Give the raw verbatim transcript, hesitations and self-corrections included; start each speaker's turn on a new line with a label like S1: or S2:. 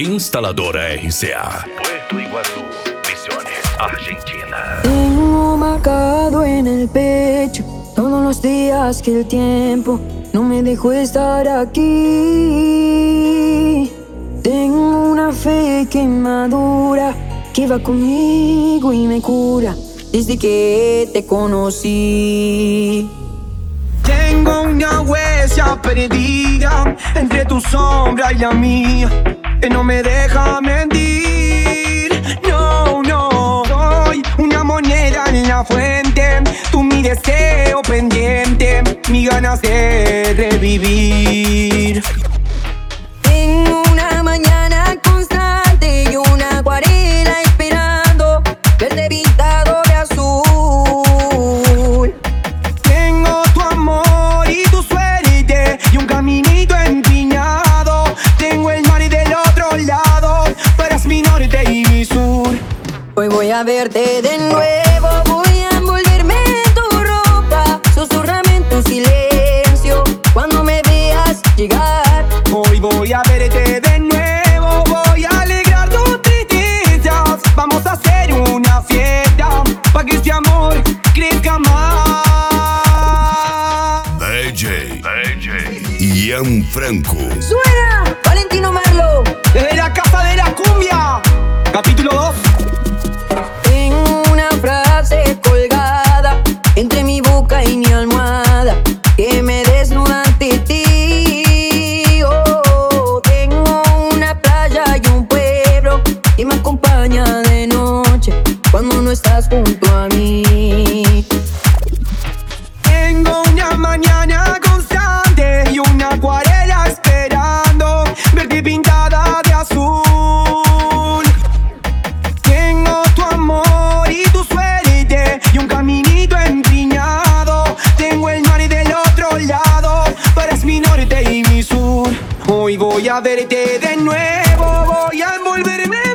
S1: Instaladora R C A, Puerto Iguazú, Misiones, Argentina.
S2: Tengo marcado en el pecho todos los días que el tiempo no me dejó estar aquí. Tengo una fe que madura, que va conmigo y me cura desde que te conocí.
S3: Tengo una huella perdida entre tu sombra y la mía, que no me deja mentir. No, no, soy una moneda en la fuente, tú mi deseo pendiente, mi ganas de revivir.
S2: Tengo una mañana constante y una acuarela esperando verte pintado de azul.
S3: Tengo tu amor y tu suerte y un caminito empinado. Tengo el mar y del otro lado, tú eres mi norte y mi sur.
S2: Hoy voy a verte de nuevo, voy a envolverme en tu ropa, susurrame en tu silencio cuando me veas llegar.
S3: Hoy voy a verte de nuevo, voy a alegrar tus tristezas. Vamos a hacer una fiesta pa' que este amor crezca más.
S1: D J, D J Ian Franco.
S2: ¡Suena! Valentino Marlo.
S3: Desde la casa de la cumbia, capítulo dos.
S2: Tengo una frase colgada entre mi boca y mi almohada que me desnuda ante ti. Oh, tengo una playa y un pueblo que me acompaña de noche cuando no estás junto a mí.
S3: Tengo una mañana constante y una acuarela esperando verte pintada de azul. Tengo tu amor y tu suerte y un caminito empinado. Tengo el mar y del otro lado, tú eres mi norte y mi sur. Hoy voy a verte de nuevo, voy a envolverme